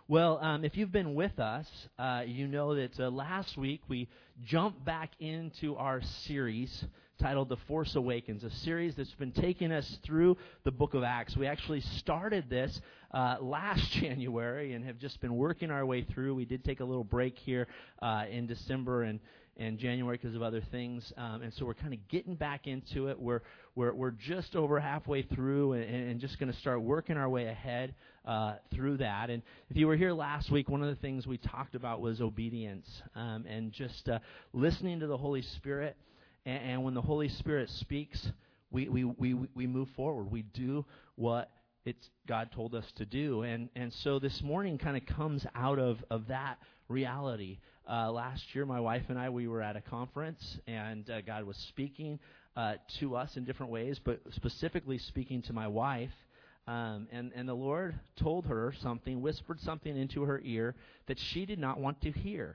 Well, if you've been with us, you know that last week we jumped back into our series titled The Force Awakens, a series that's been taking us through the book of Acts. We actually started this last January and have just been working our way through. We did take a little break here in December and January because of other things, and so we're kind of getting back into it. We're just over halfway through and just going to start working our way ahead through that. And if you were here last week, one of the things we talked about was obedience and just listening to the Holy Spirit. And when the Holy Spirit speaks, we move forward. We do what God told us to do. And so this morning kind of comes out of that reality. Last year, my wife and I, we were at a conference, and God was speaking to us in different ways, but specifically speaking to my wife. And the Lord told her something, whispered something into her ear that she did not want to hear.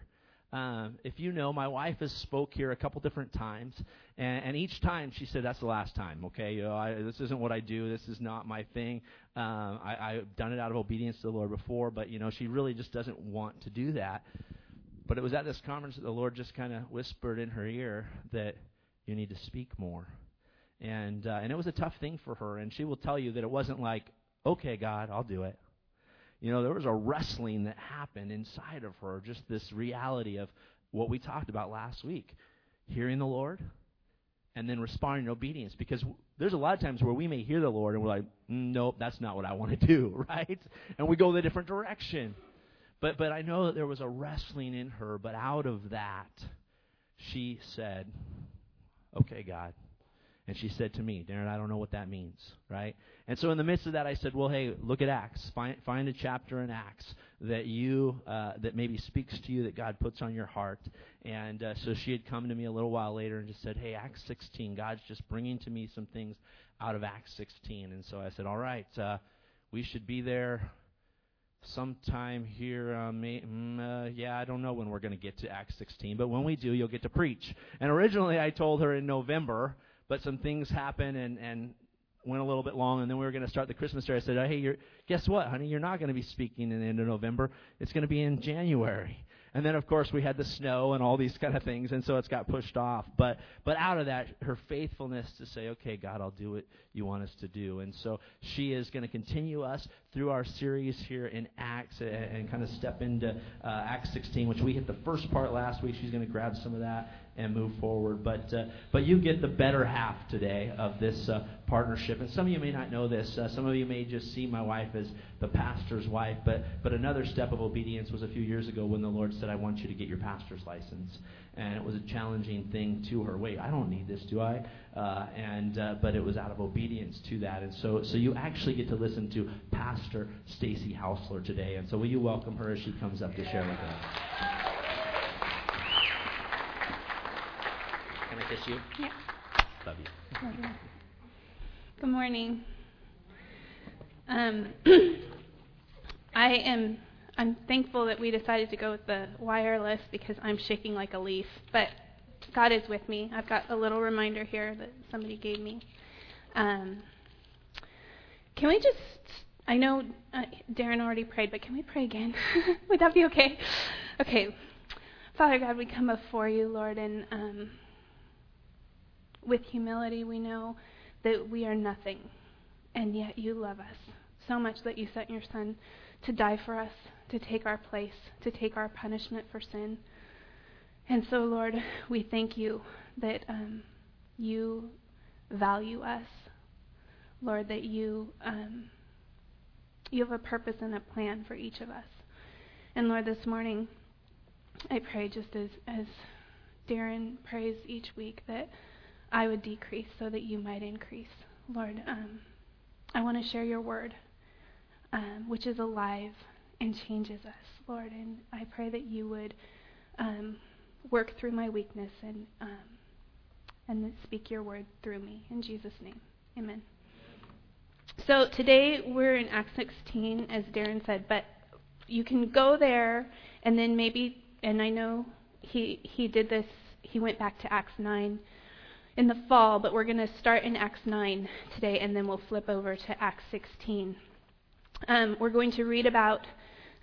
If you know, my wife has spoke here a couple different times, and each time she said, "That's the last time." Okay, this isn't what I do. This is not my thing. I've done it out of obedience to the Lord before, but she really just doesn't want to do that. But it was at this conference that the Lord just kind of whispered in her ear that you need to speak more, and it was a tough thing for her. And she will tell you that it wasn't like, "Okay, God, I'll do it." There was a wrestling that happened inside of her, just this reality of what we talked about last week, hearing the Lord and then responding in obedience. Because there's a lot of times where we may hear the Lord and we're like, "Nope, that's not what I want to do," right? And we go the different direction. But I know that there was a wrestling in her, but out of that, she said, "Okay, God." And she said to me, "Darren, I don't know what that means," right? And so in the midst of that, I said, "Well, hey, look at Acts. Find a chapter in Acts that that maybe speaks to you, that God puts on your heart." And so she had come to me a little while later and just said, "Hey, Acts 16, God's just bringing to me some things out of Acts 16." And so I said, "All right, we should be there sometime here, I don't know when we're going to get to Acts 16, but when we do, you'll get to preach." And originally I told her in November, but some things happened and went a little bit long, and then we were going to start the Christmas story. I said, "Hey, guess what, honey? You're not going to be speaking in the end of November. It's going to be in January." And then, of course, we had the snow and all these kind of things, and so it's got pushed off. But out of that, her faithfulness to say, "Okay, God, I'll do what you want us to do." And so she is going to continue us through our series here in Acts and kind of step into Acts 16, which we hit the first part last week. She's going to grab some of that and move forward. But you get the better half today of this partnership. And some of you may not know this. Some of you may just see my wife as the pastor's wife. But another step of obedience was a few years ago when the Lord said, "I want you to get your pastor's license." And it was a challenging thing to her. Wait, I don't need this, do I? But it was out of obedience to that. And so you actually get to listen to Pastor Stacy Hausler today. And so will you welcome her as she comes up to share with us? Can I kiss you? Yeah. Love you. Love you. Good morning. I'm thankful that we decided to go with the wireless because I'm shaking like a leaf. But God is with me. I've got a little reminder here that somebody gave me. Can we just, I know Darren already prayed, but can we pray again? Would that be okay? Okay. Father God, we come before you, Lord, and with humility we know that we are nothing, and yet you love us so much that you sent your Son to die for us, to take our place, to take our punishment for sin. And so, Lord, we thank you that you value us, Lord, that you have a purpose and a plan for each of us. And Lord, this morning, I pray just as Darren prays each week that I would decrease so that you might increase. Lord, I want to share your word, which is alive and changes us, Lord. And I pray that you would work through my weakness and speak your word through me. In Jesus' name, amen. So today we're in Acts 16, as Darren said, but you can go there and then maybe, and I know he did this, he went back to Acts 9 in the fall, but we're going to start in Acts 9 today, and then we'll flip over to Acts 16. We're going to read about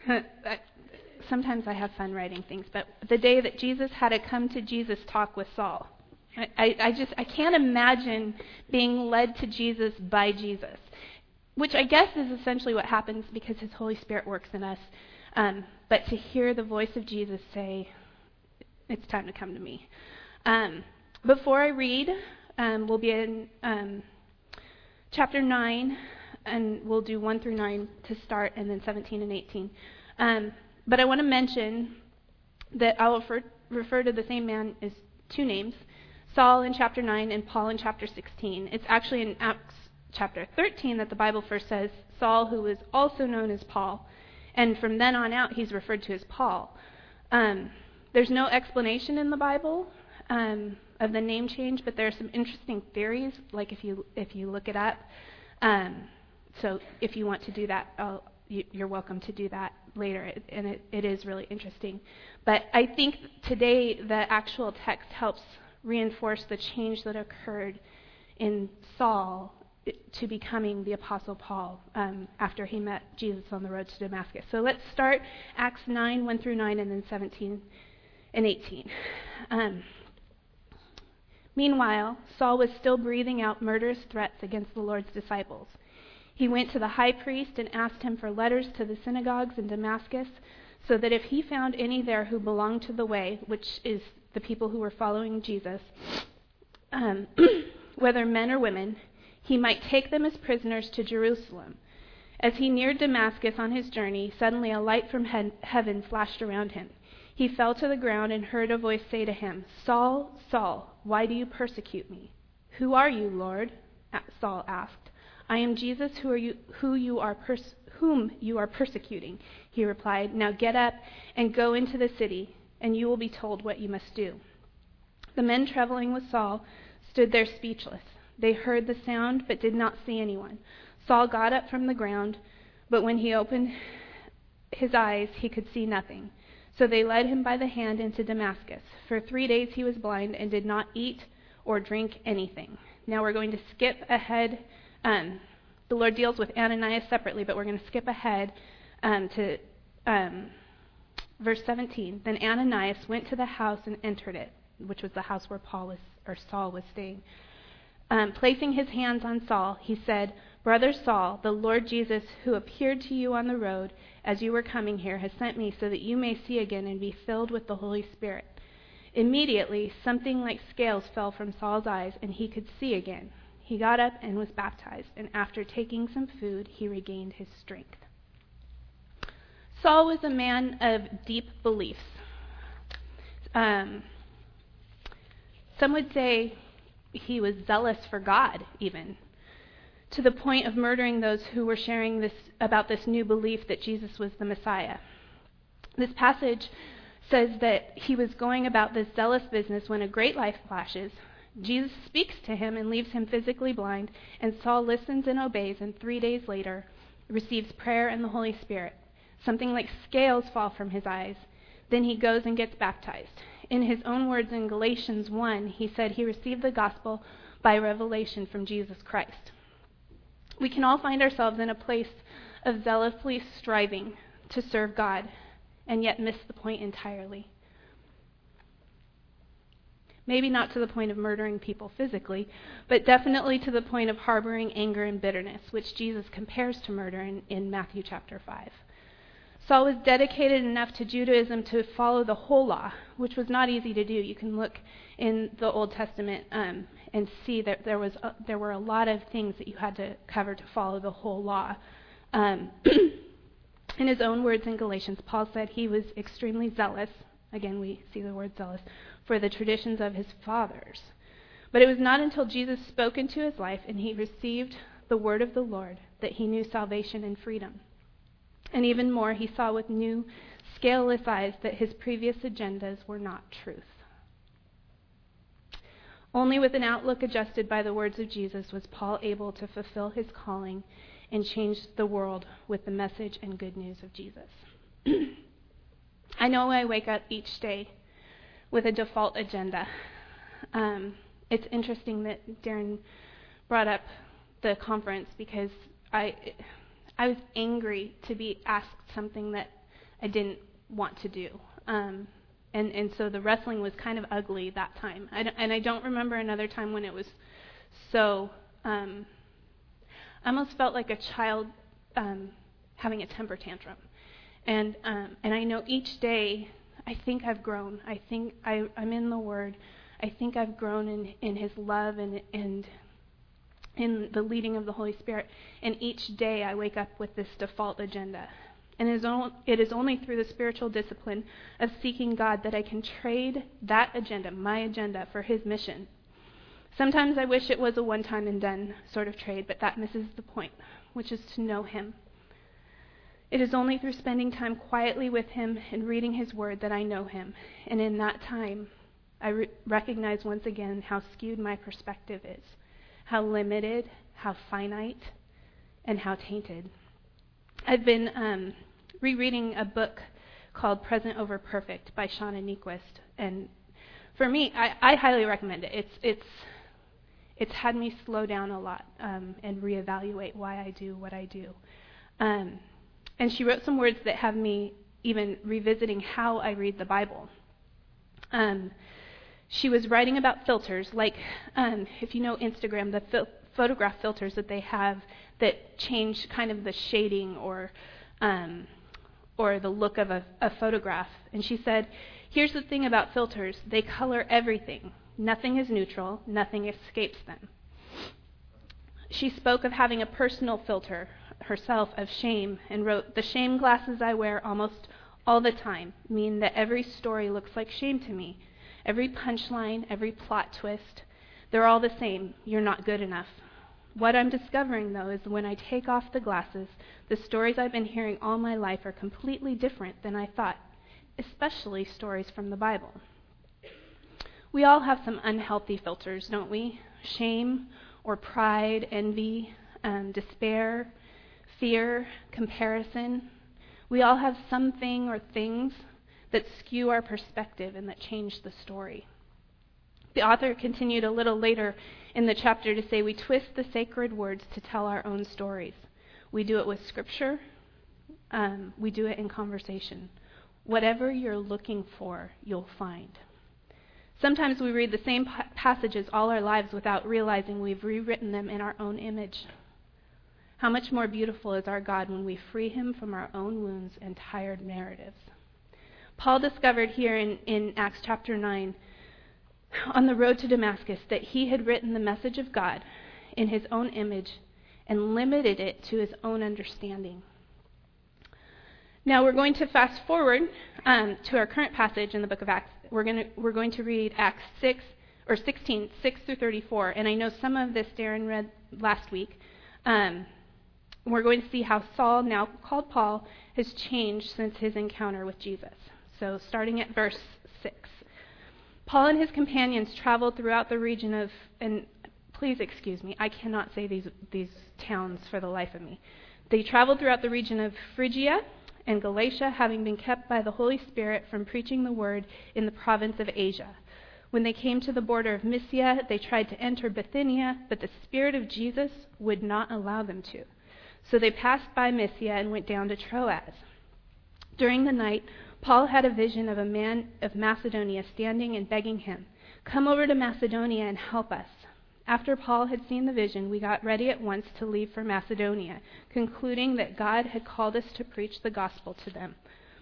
Sometimes I have fun writing things, but the day that Jesus had a come to Jesus talk with Saul. I can't imagine being led to Jesus by Jesus, which I guess is essentially what happens because his Holy Spirit works in us. But to hear the voice of Jesus say, it's time to come to me. Before I read, we'll be in chapter 9, and we'll do 1 through 9 to start, and then 17 and 18. But I want to mention that I will refer to the same man as two names, Saul in chapter 9 and Paul in chapter 16. It's actually in Acts chapter 13 that the Bible first says Saul, who was also known as Paul. And from then on out, he's referred to as Paul. There's no explanation in the Bible of the name change, but there are some interesting theories, like if you look it up. So if you want to do that, you're welcome to do that later, and it is really interesting. But I think today the actual text helps reinforce the change that occurred in Saul to becoming the Apostle Paul after he met Jesus on the road to Damascus. So let's start Acts 9, 1 through 9, and then 17 and 18. Meanwhile, Saul was still breathing out murderous threats against the Lord's disciples. He went to the high priest and asked him for letters to the synagogues in Damascus, so that if he found any there who belonged to the way, which is the people who were following Jesus, whether men or women, he might take them as prisoners to Jerusalem. As he neared Damascus on his journey, suddenly a light from heaven flashed around him. He fell to the ground and heard a voice say to him, "Saul, Saul, why do you persecute me?" "Who are you, Lord?" Saul asked. "I am Jesus whom you are persecuting," he replied. "Now get up and go into the city, and you will be told what you must do." The men traveling with Saul stood there speechless. They heard the sound, but did not see anyone. Saul got up from the ground, but when he opened his eyes, he could see nothing. So they led him by the hand into Damascus. For 3 days he was blind and did not eat or drink anything. Now we're going to skip ahead. The Lord deals with Ananias separately, but we're going to skip ahead to verse 17. Then Ananias went to the house and entered it, which was the house where Saul was staying. Placing his hands on Saul, he said, "Brother Saul, the Lord Jesus, who appeared to you on the road as you were coming here, has sent me so that you may see again and be filled with the Holy Spirit." Immediately, something like scales fell from Saul's eyes, and he could see again. He got up and was baptized, and after taking some food, he regained his strength. Saul was a man of deep beliefs. Some would say he was zealous for God, even, to the point of murdering those who were sharing about this new belief that Jesus was the Messiah. This passage says that he was going about this zealous business when a great light flashes. Jesus speaks to him and leaves him physically blind, and Saul listens and obeys, and 3 days later receives prayer and the Holy Spirit. Something like scales fall from his eyes. Then he goes and gets baptized. In his own words in Galatians 1, he said he received the gospel by revelation from Jesus Christ. We can all find ourselves in a place of zealously striving to serve God and yet miss the point entirely. Maybe not to the point of murdering people physically, but definitely to the point of harboring anger and bitterness, which Jesus compares to murder in Matthew chapter 5. Saul was dedicated enough to Judaism to follow the whole law, which was not easy to do. You can look in the Old Testament and see that there were a lot of things that you had to cover to follow the whole law. In his own words in Galatians, Paul said he was extremely zealous. Again, we see the word zealous, for the traditions of his fathers. But it was not until Jesus spoke into his life and he received the word of the Lord that he knew salvation and freedom. And even more, he saw with new, scaleless eyes that his previous agendas were not truth. Only with an outlook adjusted by the words of Jesus was Paul able to fulfill his calling and change the world with the message and good news of Jesus. I know I wake up each day with a default agenda. It's interesting that Darren brought up the conference because I was angry to be asked something that I didn't want to do. And so the wrestling was kind of ugly that time. I don't remember another time when it was so, I almost felt like a child having a temper tantrum. And I know each day, I think I've grown. I think I'm in the Word. I think I've grown in His love and in the leading of the Holy Spirit. And each day I wake up with this default agenda. And it is only through the spiritual discipline of seeking God that I can trade that agenda, my agenda, for His mission. Sometimes I wish it was a one-time and done sort of trade, but that misses the point, which is to know Him. It is only through spending time quietly with Him and reading His Word that I know Him. And in that time, I recognize once again how skewed my perspective is, how limited, how finite, and how tainted. I've been rereading a book called Present Over Perfect by Shauna Niequist. And for me, I highly recommend it. It's had me slow down a lot and reevaluate why I do what I do. And she wrote some words that have me even revisiting how I read the Bible. She was writing about filters, like if you know Instagram, the photograph filters that they have that change kind of the shading or the look of a photograph. And she said, here's the thing about filters. They color everything. Nothing is neutral. Nothing escapes them. She spoke of having a personal filter herself of shame and wrote, the shame glasses I wear almost all the time mean that every story looks like shame to me. Every punchline, every plot twist, they're all the same. You're not good enough. What I'm discovering, though, is when I take off the glasses, the stories I've been hearing all my life are completely different than I thought, especially stories from the Bible. We all have some unhealthy filters, don't we? Shame or pride, envy, despair, fear, comparison. We all have something or things that skew our perspective and that change the story. The author continued a little later in the chapter to say we twist the sacred words to tell our own stories. We do it with Scripture. We do it in conversation. Whatever you're looking for, you'll find. Sometimes we read the same passages all our lives without realizing we've rewritten them in our own image. How much more beautiful is our God when we free Him from our own wounds and tired narratives. Paul discovered here in Acts chapter 9, on the road to Damascus, that he had written the message of God in his own image and limited it to his own understanding. Now we're going to fast forward to our current passage in the book of Acts. We're going to read Acts 16, 6 through 34. And I know some of this Darren read last week. We're going to see how Saul, now called Paul, has changed since his encounter with Jesus. So starting at verse 6. Paul and his companions traveled throughout the region of, and please excuse me, I cannot say these towns for the life of me. They traveled throughout the region of Phrygia and Galatia, having been kept by the Holy Spirit from preaching the word in the province of Asia. When they came to the border of Mysia, they tried to enter Bithynia, but the Spirit of Jesus would not allow them to. So they passed by Mysia and went down to Troas. During the night, Paul had a vision of a man of Macedonia standing and begging him, "Come over to Macedonia and help us." After Paul had seen the vision, we got ready at once to leave for Macedonia, concluding that God had called us to preach the gospel to them.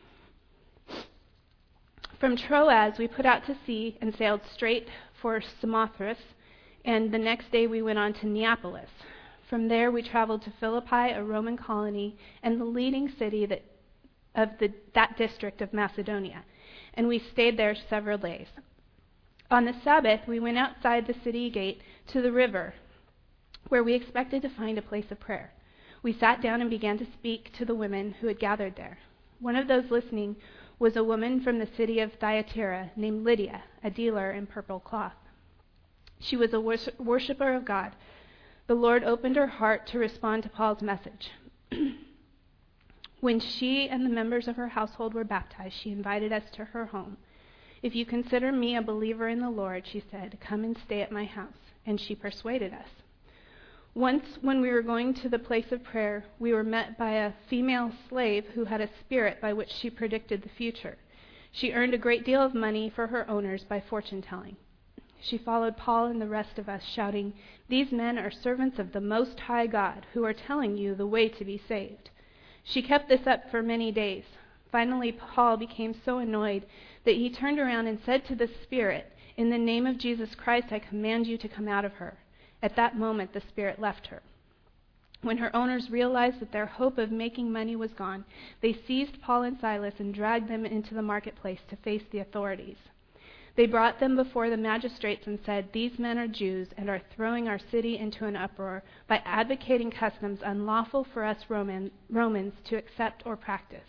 From Troas, we put out to sea and sailed straight for Samothrace, and the next day we went on to Neapolis. From there, we traveled to Philippi, a Roman colony, and the leading city that district of Macedonia, and we stayed there several days. On the Sabbath, we went outside the city gate to the river, where we expected to find a place of prayer. We sat down and began to speak to the women who had gathered there. One of those listening was a woman from the city of Thyatira named Lydia, a dealer in purple cloth. She was a worshiper of God. The Lord opened her heart to respond to Paul's message. When she and the members of her household were baptized, she invited us to her home. "If you consider me a believer in the Lord," she said, "come and stay at my house." And she persuaded us. Once, when we were going to the place of prayer, we were met by a female slave who had a spirit by which she predicted the future. She earned a great deal of money for her owners by fortune-telling. She followed Paul and the rest of us, shouting, "These men are servants of the Most High God, who are telling you the way to be saved." She kept this up for many days. Finally, Paul became so annoyed that he turned around and said to the spirit, "In the name of Jesus Christ, I command you to come out of her." At that moment, the spirit left her. When her owners realized that their hope of making money was gone, they seized Paul and Silas and dragged them into the marketplace to face the authorities. They brought them before the magistrates and said, "These men are Jews and are throwing our city into an uproar by advocating customs unlawful for us Romans to accept or practice."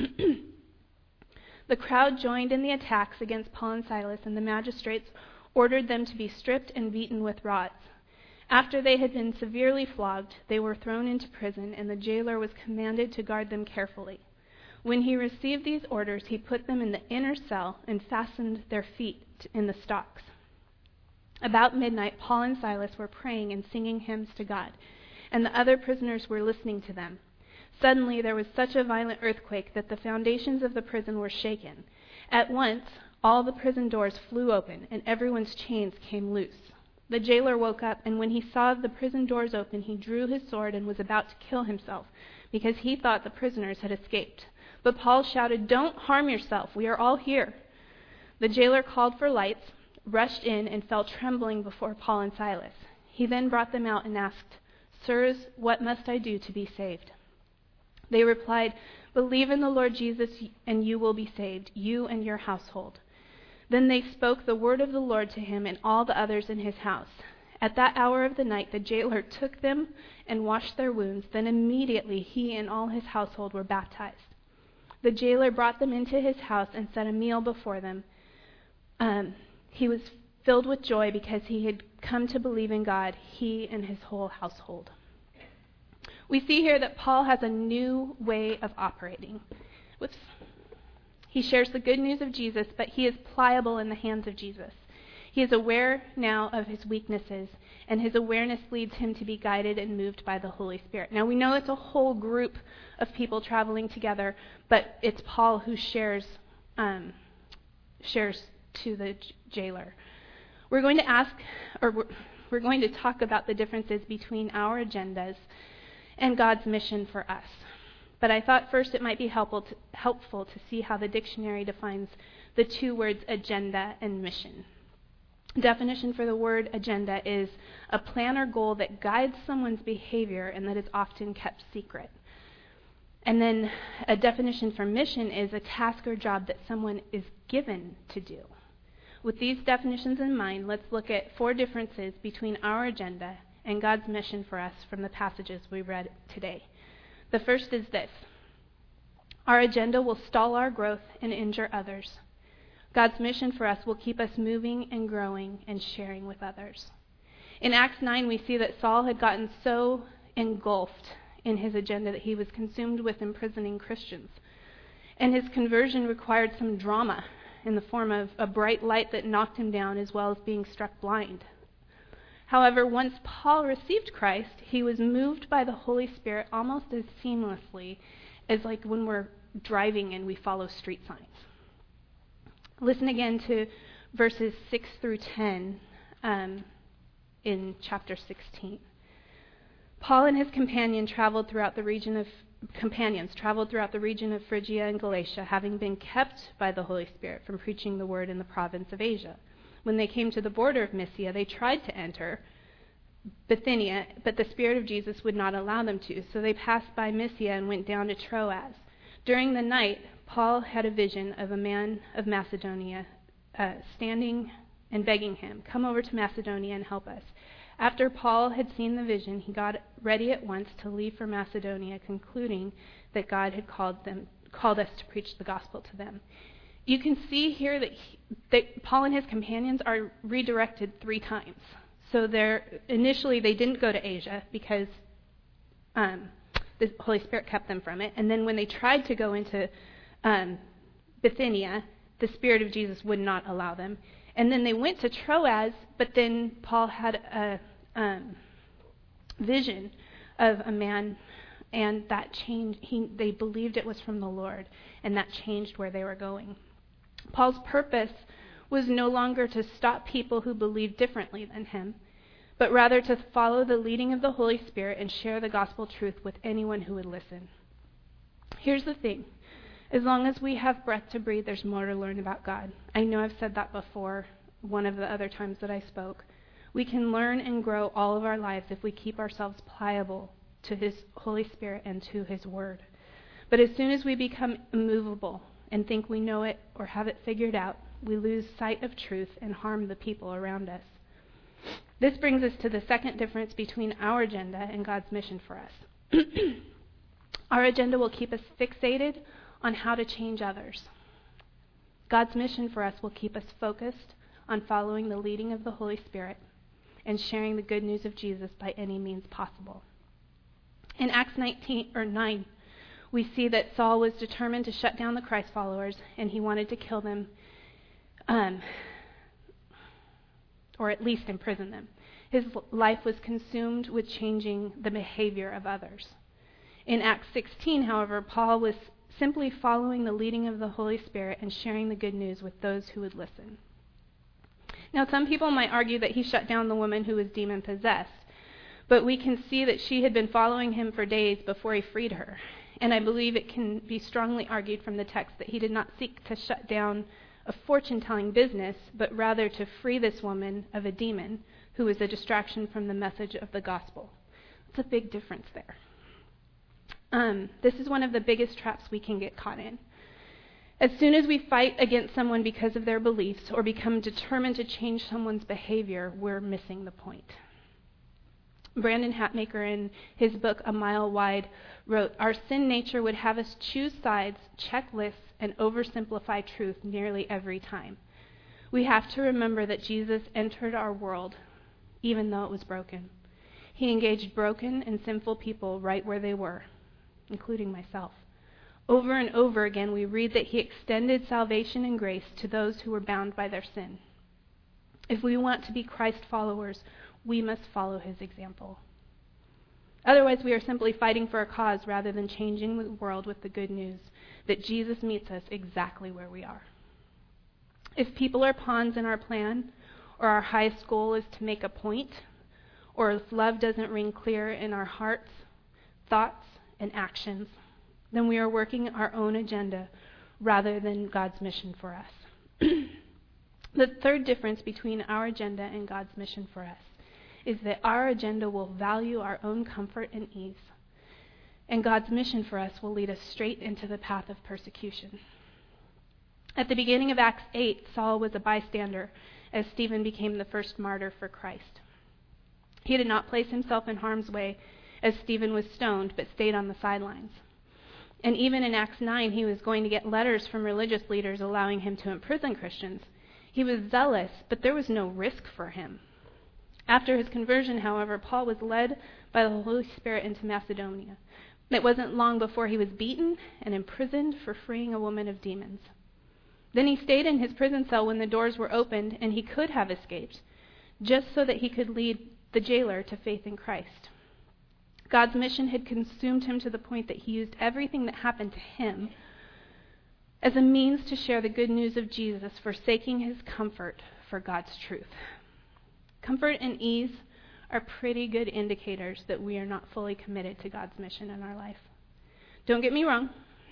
The crowd joined in the attacks against Paul and Silas, and the magistrates ordered them to be stripped and beaten with rods. After they had been severely flogged, they were thrown into prison, and the jailer was commanded to guard them carefully. When he received these orders, he put them in the inner cell and fastened their feet in the stocks. About midnight, Paul and Silas were praying and singing hymns to God, and the other prisoners were listening to them. Suddenly there was such a violent earthquake that the foundations of the prison were shaken. At once, all the prison doors flew open, and everyone's chains came loose. The jailer woke up, and when he saw the prison doors open, he drew his sword and was about to kill himself, because he thought the prisoners had escaped. But Paul shouted, "Don't harm yourself, we are all here." The jailer called for lights, rushed in, and fell trembling before Paul and Silas. He then brought them out and asked, "Sirs, what must I do to be saved?" They replied, "Believe in the Lord Jesus, and you will be saved, you and your household." Then they spoke the word of the Lord to him and all the others in his house. At that hour of the night, the jailer took them and washed their wounds. Then immediately he and all his household were baptized. The jailer brought them into his house and set a meal before them. He was filled with joy because he had come to believe in God, he and his whole household. We see here that Paul has a new way of operating. He shares the good news of Jesus, but he is pliable in the hands of Jesus. He is aware now of his weaknesses, and his awareness leads him to be guided and moved by the Holy Spirit. Now, we know it's a whole group of people traveling together, but it's Paul who shares to the jailer. We're going to talk about the differences between our agendas and God's mission for us. But I thought first it might be helpful to see how the dictionary defines the two words agenda and mission. Definition for the word agenda is a plan or goal that guides someone's behavior and that is often kept secret. And then a definition for mission is a task or job that someone is given to do. With these definitions in mind, let's look at 4 differences between our agenda and God's mission for us from the passages we read today. The first is this: our agenda will stall our growth and injure others. God's mission for us will keep us moving and growing and sharing with others. In Acts 9, we see that Saul had gotten so engulfed in his agenda that he was consumed with imprisoning Christians. And his conversion required some drama in the form of a bright light that knocked him down, as well as being struck blind. However, once Paul received Christ, he was moved by the Holy Spirit almost as seamlessly as like when we're driving and we follow street signs. Listen again to verses 6 through 10 in chapter 16. Paul and his companions traveled throughout the region of Phrygia and Galatia, having been kept by the Holy Spirit from preaching the word in the province of Asia. When they came to the border of Mysia, they tried to enter Bithynia, but the Spirit of Jesus would not allow them to. So they passed by Mysia and went down to Troas. During the night, Paul had a vision of a man of Macedonia standing and begging him, "Come over to Macedonia and help us." After Paul had seen the vision, he got ready at once to leave for Macedonia, concluding that God had called us to preach the gospel to them. You can see here that Paul and his companions are redirected 3 times. So initially they didn't go to Asia because the Holy Spirit kept them from it. And then when they tried to go into Bithynia, the Spirit of Jesus would not allow them. And then they went to Troas, but then Paul had vision of a man, and that changed. They believed it was from the Lord, and that changed where they were going. Paul's purpose was no longer to stop people who believed differently than him, but rather to follow the leading of the Holy Spirit and share the gospel truth with anyone who would listen. Here's the thing. As long as we have breath to breathe, there's more to learn about God. I know I've said that before, one of the other times that I spoke. We can learn and grow all of our lives if we keep ourselves pliable to His Holy Spirit and to His Word. But as soon as we become immovable and think we know it or have it figured out, we lose sight of truth and harm the people around us. This brings us to the second difference between our agenda and God's mission for us. Our agenda will keep us fixated on how to change others. God's mission for us will keep us focused on following the leading of the Holy Spirit and sharing the good news of Jesus by any means possible. In Acts 9, we see that Saul was determined to shut down the Christ followers, and he wanted to kill them, or at least imprison them. His life was consumed with changing the behavior of others. In Acts 16, however, Paul was simply following the leading of the Holy Spirit and sharing the good news with those who would listen. Now, some people might argue that he shut down the woman who was demon-possessed, but we can see that she had been following him for days before he freed her. And I believe it can be strongly argued from the text that he did not seek to shut down a fortune-telling business, but rather to free this woman of a demon who was a distraction from the message of the gospel. It's a big difference there. This is one of the biggest traps we can get caught in. As soon as we fight against someone because of their beliefs or become determined to change someone's behavior, we're missing the point. Brandon Hatmaker, in his book A Mile Wide, wrote, "Our sin nature would have us choose sides, check lists, and oversimplify truth nearly every time. We have to remember that Jesus entered our world even though it was broken. He engaged broken and sinful people right where they were, including myself. Over and over again, we read that He extended salvation and grace to those who were bound by their sin. If we want to be Christ followers, we must follow His example. Otherwise, we are simply fighting for a cause rather than changing the world with the good news that Jesus meets us exactly where we are. If people are pawns in our plan, or our highest goal is to make a point, or if love doesn't ring clear in our hearts, thoughts, and actions, then we are working our own agenda rather than God's mission for us. The third difference between our agenda and God's mission for us is that our agenda will value our own comfort and ease, and God's mission for us will lead us straight into the path of persecution. At the beginning of Acts 8, Saul was a bystander as Stephen became the first martyr for Christ. He did not place himself in harm's way as Stephen was stoned, but stayed on the sidelines. And even in Acts 9, he was going to get letters from religious leaders allowing him to imprison Christians. He was zealous, but there was no risk for him. After his conversion, however, Paul was led by the Holy Spirit into Macedonia. It wasn't long before he was beaten and imprisoned for freeing a woman of demons. Then he stayed in his prison cell when the doors were opened, and he could have escaped, just so that he could lead the jailer to faith in Christ. God's mission had consumed him to the point that he used everything that happened to him as a means to share the good news of Jesus, forsaking his comfort for God's truth. Comfort and ease are pretty good indicators that we are not fully committed to God's mission in our life. Don't get me wrong.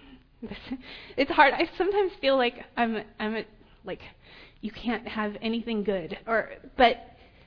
It's hard. I sometimes feel like I'm like you can't have anything good, but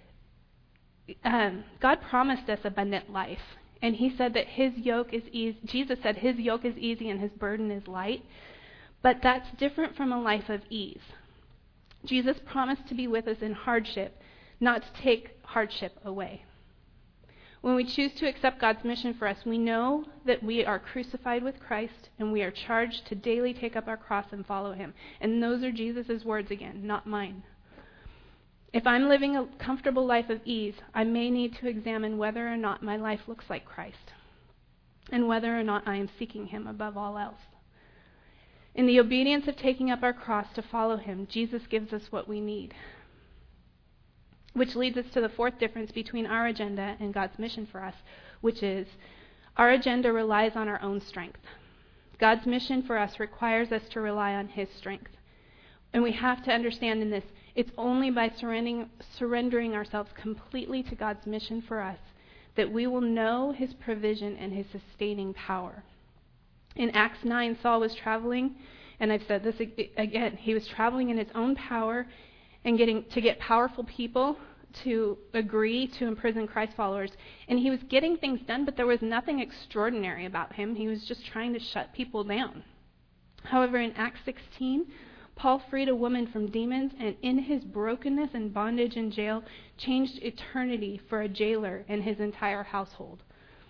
God promised us abundant life, and He said that His yoke is easy. Jesus said His yoke is easy and His burden is light, but that's different from a life of ease. Jesus promised to be with us in hardship, not to take hardship away. When we choose to accept God's mission for us, we know that we are crucified with Christ and we are charged to daily take up our cross and follow Him. And those are Jesus' words again, not mine. If I'm living a comfortable life of ease, I may need to examine whether or not my life looks like Christ and whether or not I am seeking Him above all else. In the obedience of taking up our cross to follow Him, Jesus gives us what we need. Which leads us to the fourth difference between our agenda and God's mission for us, which is our agenda relies on our own strength. God's mission for us requires us to rely on his strength. And we have to understand in this, it's only by surrendering ourselves completely to God's mission for us that we will know his provision and his sustaining power. In Acts 9, Saul was traveling, and I've said this again, he was traveling in his own power and get powerful people to agree to imprison Christ followers. And he was getting things done, but there was nothing extraordinary about him. He was just trying to shut people down. However, in Acts 16, Paul freed a woman from demons, and in his brokenness and bondage in jail, changed eternity for a jailer and his entire household.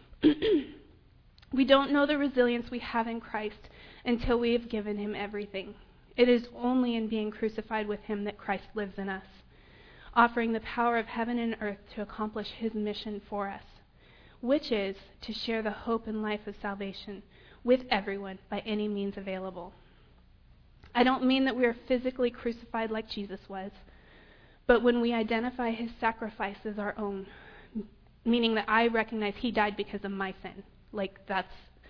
We don't know the resilience we have in Christ until we have given him everything. It is only in being crucified with him that Christ lives in us, offering the power of heaven and earth to accomplish his mission for us, which is to share the hope and life of salvation with everyone by any means available. I don't mean that we are physically crucified like Jesus was, but when we identify his sacrifice as our own, meaning that I recognize he died because of my sin. Like that's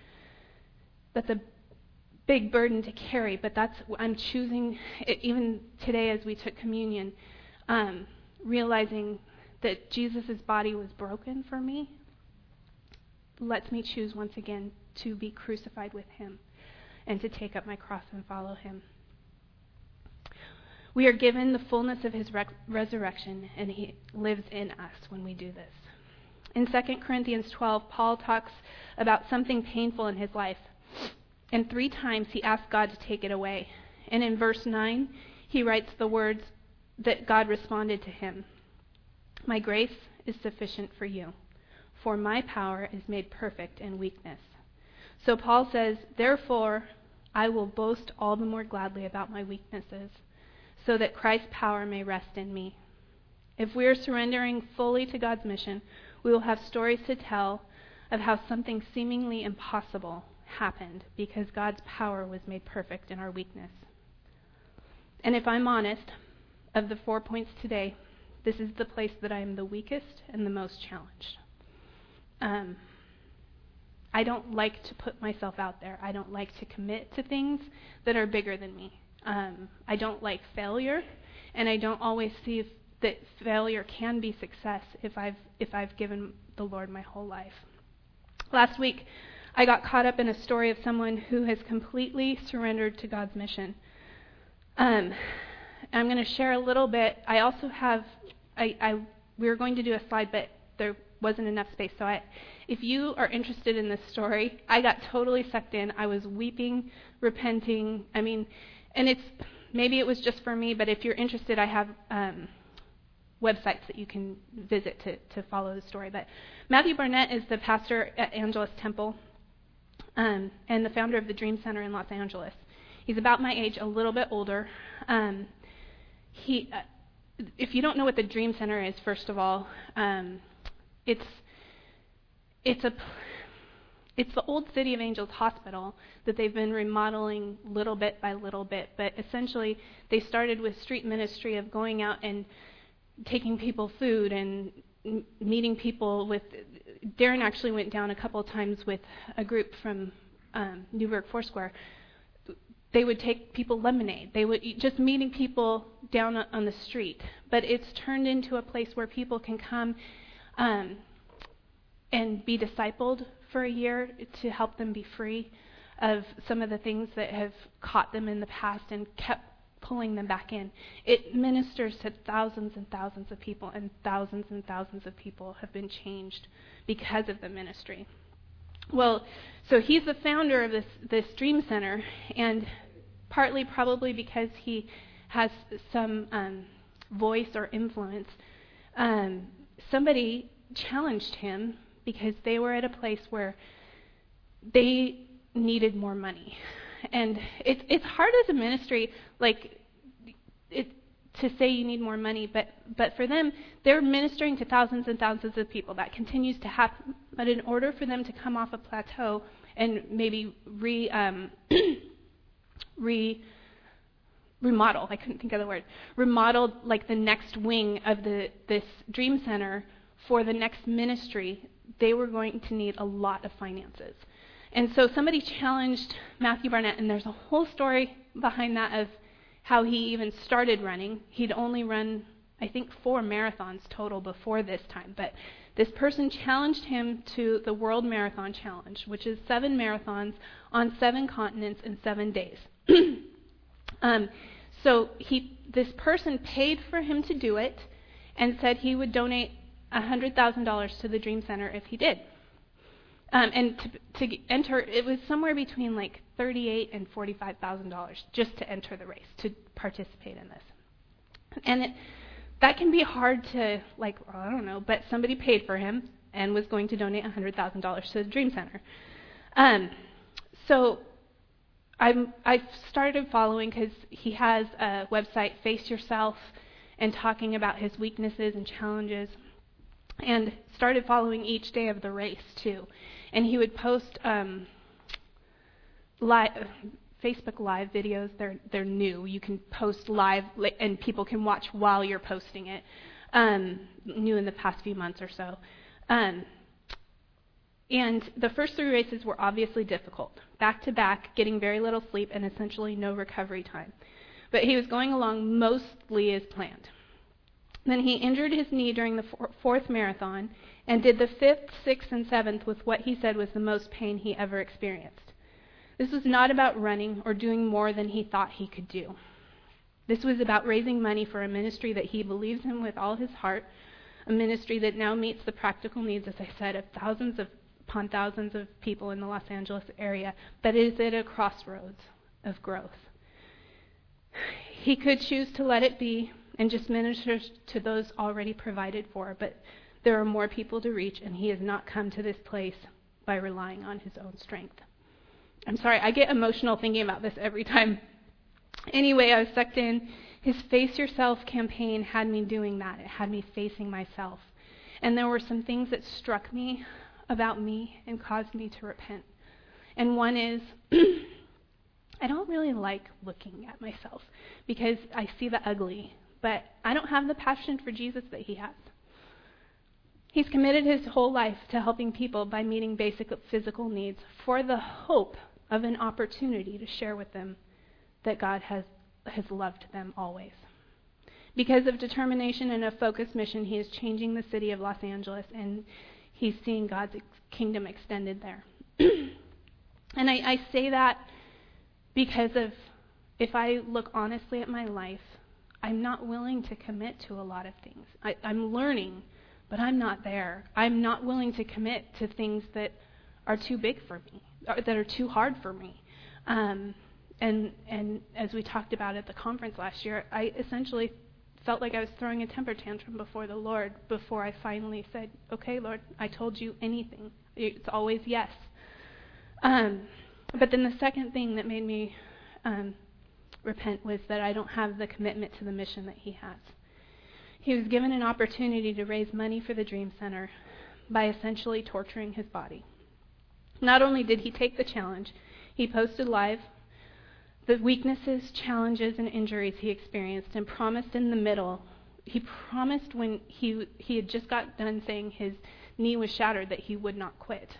a big burden to carry, but I'm choosing it, even today as we took communion, realizing that Jesus' body was broken for me lets me choose once again to be crucified with him and to take up my cross and follow him. We are given the fullness of his resurrection, and he lives in us when we do this. In 2 Corinthians 12, Paul talks about something painful in his life, and 3 times he asked God to take it away. And in verse 9, he writes the words that God responded to him. My grace is sufficient for you, for my power is made perfect in weakness. So Paul says, therefore, I will boast all the more gladly about my weaknesses, so that Christ's power may rest in me. If we are surrendering fully to God's mission, we will have stories to tell of how something seemingly impossible happened because God's power was made perfect in our weakness. And if I'm honest, of the 4 points today, this is the place that I am the weakest and the most challenged. I don't like to put myself out there. I don't like to commit to things that are bigger than me. I don't like failure, and I don't always see that failure can be success if I've given the Lord my whole life. Last week, I got caught up in a story of someone who has completely surrendered to God's mission. I'm going to share a little bit. I also have, we were going to do a slide, but there wasn't enough space. So if you are interested in this story, I got totally sucked in. I was weeping, repenting. And maybe it was just for me, but if you're interested, I have websites that you can visit to follow the story. But Matthew Barnett is the pastor at Angelus Temple and the founder of the Dream Center in Los Angeles. He's about my age, a little bit older. If you don't know what the Dream Center is, first of all, it's the old City of Angels hospital that they've been remodeling little bit by little bit. But essentially, they started with street ministry of going out and taking people food and meeting people with. Darren actually went down a couple of times with a group from Newburgh Foursquare. They would take people lemonade. They would just meeting people down on the street. But it's turned into a place where people can come and be discipled for a year to help them be free of some of the things that have caught them in the past and kept pulling them back in. It ministers to thousands and thousands of people, and thousands of people have been changed because of the ministry. Well, so he's the founder of this Dream Center, and partly probably because he has some voice or influence, somebody challenged him because they were at a place where they needed more money. And it's hard as a ministry, to say you need more money, but for them, they're ministering to thousands and thousands of people. That continues to happen. But in order for them to come off a plateau and maybe remodel. I couldn't think of the word. Remodeled like the next wing of this dream center for the next ministry. They were going to need a lot of finances. And so somebody challenged Matthew Barnett, and there's a whole story behind that of how he even started running. He'd only run, I think, 4 marathons total before this time. But this person challenged him to the World Marathon Challenge, which is 7 marathons on 7 continents in 7 days. So this person paid for him to do it and said he would donate $100,000 to the Dream Center if he did. And to enter, it was somewhere between like $38,000 and $45,000 just to enter the race, to participate in this. And that can be hard to, like, well, I don't know, but somebody paid for him and was going to donate $100,000 to the Dream Center. So I started following because he has a website, Face Yourself, and talking about his weaknesses and challenges, and started following each day of the race too. And he would post Facebook Live videos. They're new. You can post live, and people can watch while you're posting it. New in the past few months or so. And the first 3 races were obviously difficult, back to back, getting very little sleep and essentially no recovery time. But he was going along mostly as planned. Then he injured his knee during the 4th marathon and did the 5th, 6th, and 7th with what he said was the most pain he ever experienced. This was not about running or doing more than he thought he could do. This was about raising money for a ministry that he believes in with all his heart, a ministry that now meets the practical needs, as I said, of thousands upon thousands of people in the Los Angeles area, but is at a crossroads of growth. He could choose to let it be and just minister to those already provided for, but there are more people to reach, and he has not come to this place by relying on his own strength. I'm sorry, I get emotional thinking about this every time. Anyway, I was sucked in. His Face Yourself campaign had me doing that. It had me facing myself. And there were some things that struck me about me and caused me to repent. And one is, I don't really like looking at myself because I see the ugly, but I don't have the passion for Jesus that he has. He's committed his whole life to helping people by meeting basic physical needs for the hope of an opportunity to share with them that God has loved them always. Because of determination and a focused mission, he is changing the city of Los Angeles, and he's seeing God's kingdom extended there. And I say that because of, if I look honestly at my life, I'm not willing to commit to a lot of things. I'm learning, but I'm not there. I'm not willing to commit to things that are too big for me, or that are too hard for me. And as we talked about at the conference last year, I essentially felt like I was throwing a temper tantrum before the Lord before I finally said, okay, Lord, I told you anything. It's always yes. But then the second thing that made me repent was that I don't have the commitment to the mission that he has. He was given an opportunity to raise money for the Dream Center by essentially torturing his body. Not only did he take the challenge, he posted live the weaknesses, challenges, and injuries he experienced, and promised in the middle. He promised when he had just got done saying his knee was shattered that he would not quit.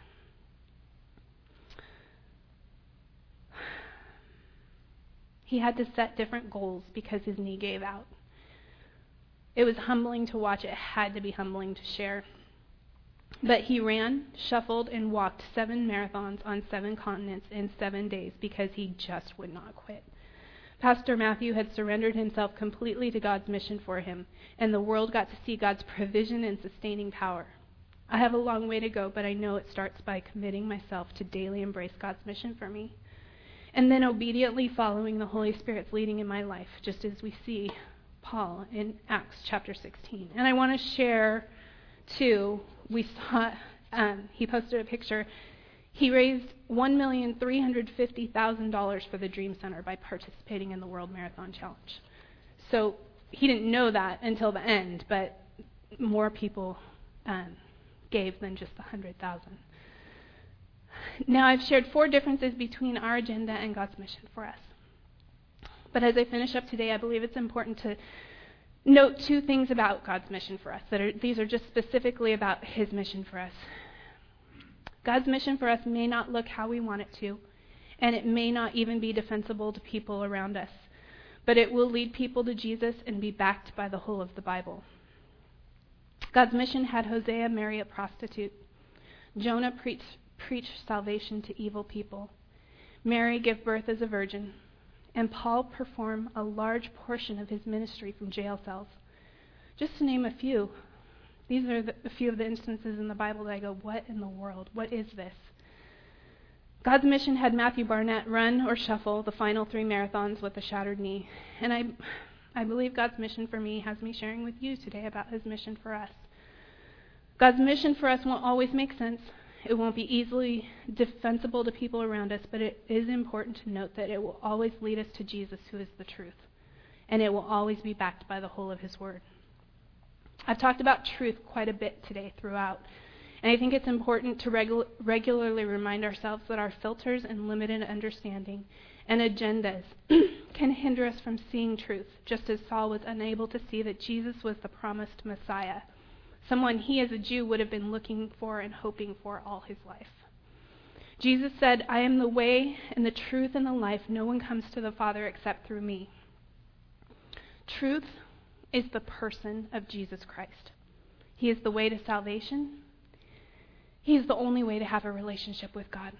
He had to set different goals because his knee gave out. It was humbling to watch. It had to be humbling to share. But he ran, shuffled, and walked 7 marathons on 7 continents in 7 days because he just would not quit. Pastor Matthew had surrendered himself completely to God's mission for him, and the world got to see God's provision and sustaining power. I have a long way to go, but I know it starts by committing myself to daily embrace God's mission for me, and then obediently following the Holy Spirit's leading in my life, just as we see Paul in Acts chapter 16. And I want to share, too, we saw, he posted a picture. He raised $1,350,000 for the Dream Center by participating in the World Marathon Challenge. So he didn't know that until the end, but more people gave than just the 100,000. Now I've shared 4 differences between our agenda and God's mission for us. But as I finish up today, I believe it's important to note two things about God's mission for us. These are just specifically about his mission for us. God's mission for us may not look how we want it to, and it may not even be defensible to people around us, but it will lead people to Jesus and be backed by the whole of the Bible. God's mission had Hosea marry a prostitute. Jonah preach salvation to evil people. Mary give birth as a virgin. And Paul perform a large portion of his ministry from jail cells. Just to name a few, these are a few of the instances in the Bible that I go, what in the world? What is this? God's mission had Matthew Barnett run or shuffle the final 3 marathons with a shattered knee. And I believe God's mission for me has me sharing with you today about his mission for us. God's mission for us won't always make sense. It won't be easily defensible to people around us, but it is important to note that it will always lead us to Jesus, who is the truth. And it will always be backed by the whole of his word. I've talked about truth quite a bit today throughout. And I think it's important to regularly remind ourselves that our filters and limited understanding and agendas can hinder us from seeing truth, just as Saul was unable to see that Jesus was the promised Messiah, someone he as a Jew would have been looking for and hoping for all his life. Jesus said, I am the way and the truth and the life. No one comes to the Father except through me. Truth is the person of Jesus Christ. He is the way to salvation. He is the only way to have a relationship with God.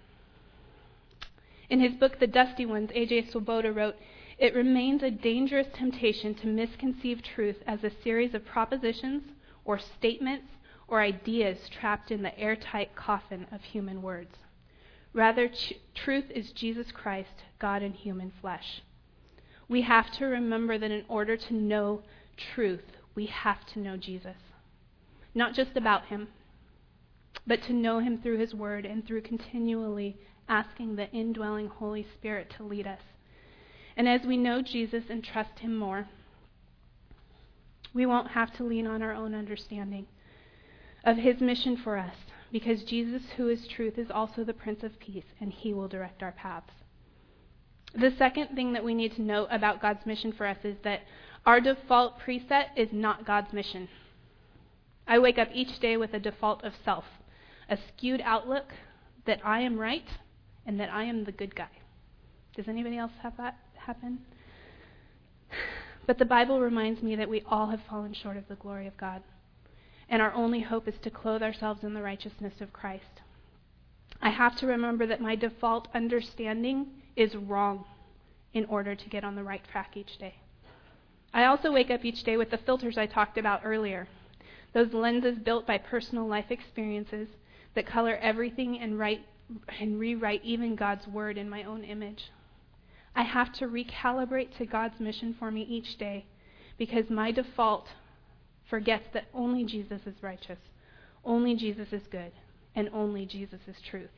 In his book, The Dusty Ones, A.J. Swoboda wrote, it remains a dangerous temptation to misconceive truth as a series of propositions or statements or ideas trapped in the airtight coffin of human words. Rather, truth is Jesus Christ, God in human flesh. We have to remember that in order to know truth, we have to know Jesus. Not just about him, but to know him through his word and through continually asking the indwelling Holy Spirit to lead us. And as we know Jesus and trust him more, we won't have to lean on our own understanding of his mission for us, because Jesus, who is truth, is also the Prince of Peace, and he will direct our paths. The second thing that we need to know about God's mission for us is that our default preset is not God's mission. I wake up each day with a default of self, a skewed outlook that I am right and that I am the good guy. Does anybody else have that happen? But the Bible reminds me that we all have fallen short of the glory of God, and our only hope is to clothe ourselves in the righteousness of Christ. I have to remember that my default understanding is wrong in order to get on the right track each day. I also wake up each day with the filters I talked about earlier, those lenses built by personal life experiences that color everything and rewrite even God's word in my own image. I have to recalibrate to God's mission for me each day, because my default forgets that only Jesus is righteous, only Jesus is good, and only Jesus is truth.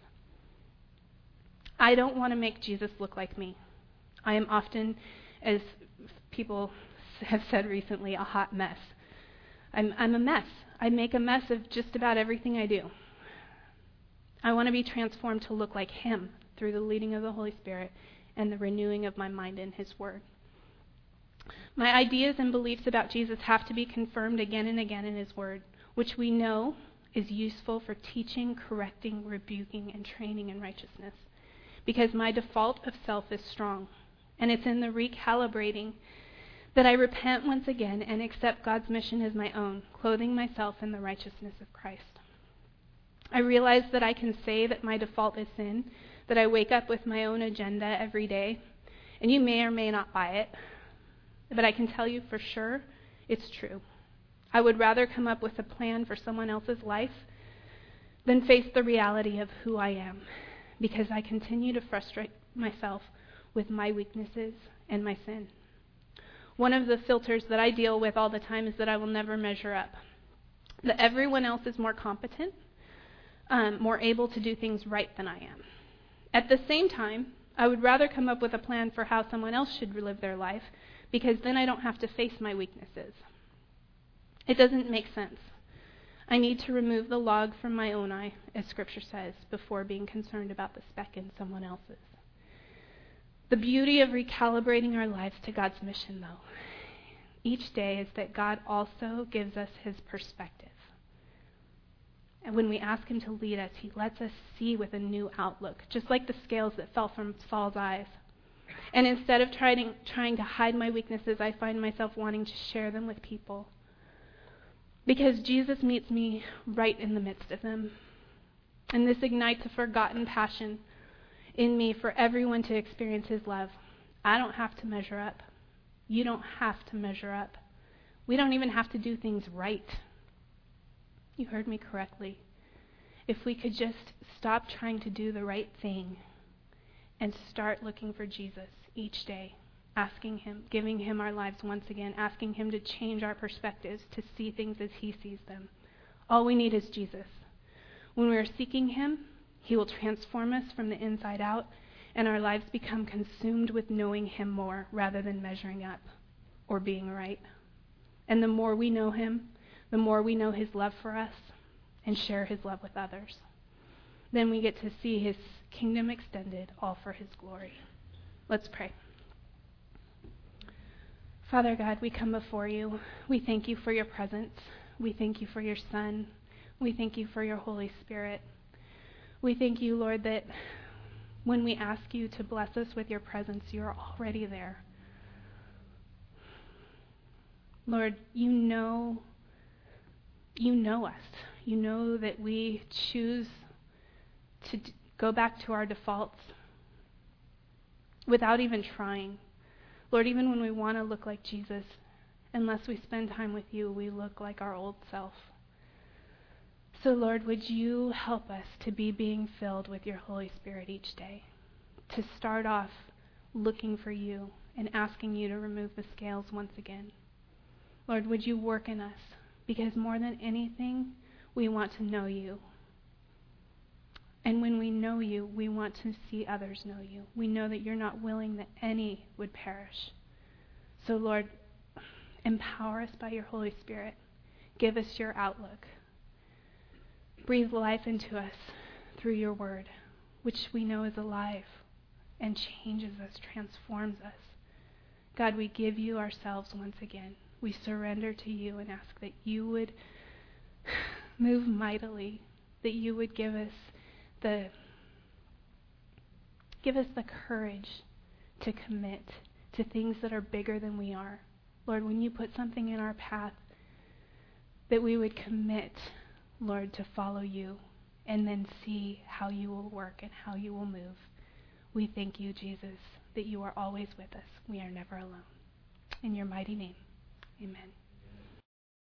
I don't want to make Jesus look like me. I am often, as people have said recently, a hot mess. I'm a mess. I make a mess of just about everything I do. I want to be transformed to look like him through the leading of the Holy Spirit and the renewing of my mind in his word. My ideas and beliefs about Jesus have to be confirmed again and again in his word, which we know is useful for teaching, correcting, rebuking, and training in righteousness, because my default of self is strong, and it's in the recalibrating that I repent once again and accept God's mission as my own, clothing myself in the righteousness of Christ. I realize that I can say that my default is sin, that I wake up with my own agenda every day, and you may or may not buy it, but I can tell you for sure it's true. I would rather come up with a plan for someone else's life than face the reality of who I am, because I continue to frustrate myself with my weaknesses and my sin. One of the filters that I deal with all the time is that I will never measure up, that everyone else is more competent, more able to do things right than I am. At the same time, I would rather come up with a plan for how someone else should live their life, because then I don't have to face my weaknesses. It doesn't make sense. I need to remove the log from my own eye, as Scripture says, before being concerned about the speck in someone else's. The beauty of recalibrating our lives to God's mission, though, each day is that God also gives us his perspective. And when we ask him to lead us, he lets us see with a new outlook, just like the scales that fell from Saul's eyes. And instead of trying to hide my weaknesses, I find myself wanting to share them with people. Because Jesus meets me right in the midst of them. And this ignites a forgotten passion in me for everyone to experience his love. I don't have to measure up. You don't have to measure up. We don't even have to do things right. You heard me correctly. If we could just stop trying to do the right thing and start looking for Jesus each day, asking him, giving him our lives once again, asking him to change our perspectives, to see things as he sees them. All we need is Jesus. When we are seeking him, he will transform us from the inside out, and our lives become consumed with knowing him more rather than measuring up or being right. And the more we know him, the more we know his love for us and share his love with others. Then we get to see his kingdom extended, all for his glory. Let's pray. Father God, we come before you. We thank you for your presence. We thank you for your Son. We thank you for your Holy Spirit. We thank you, Lord, that when we ask you to bless us with your presence, you are already there. Lord, you know us. You know that we choose to go back to our defaults without even trying. Lord, even when we want to look like Jesus, unless we spend time with you, we look like our old self. So, Lord, would you help us to be being filled with your Holy Spirit each day, to start off looking for you and asking you to remove the scales once again. Lord, would you work in us? Because more than anything, we want to know you. And when we know you, we want to see others know you. We know that you're not willing that any would perish. So, Lord, empower us by your Holy Spirit. Give us your outlook. Breathe life into us through your word, which we know is alive and changes us, transforms us. God, we give you ourselves once again. We surrender to you and ask that you would move mightily, that you would give us the courage to commit to things that are bigger than we are. Lord, when you put something in our path, that we would commit, Lord, to follow you and then see how you will work and how you will move. We thank you, Jesus, that you are always with us. We are never alone. In your mighty name, amen.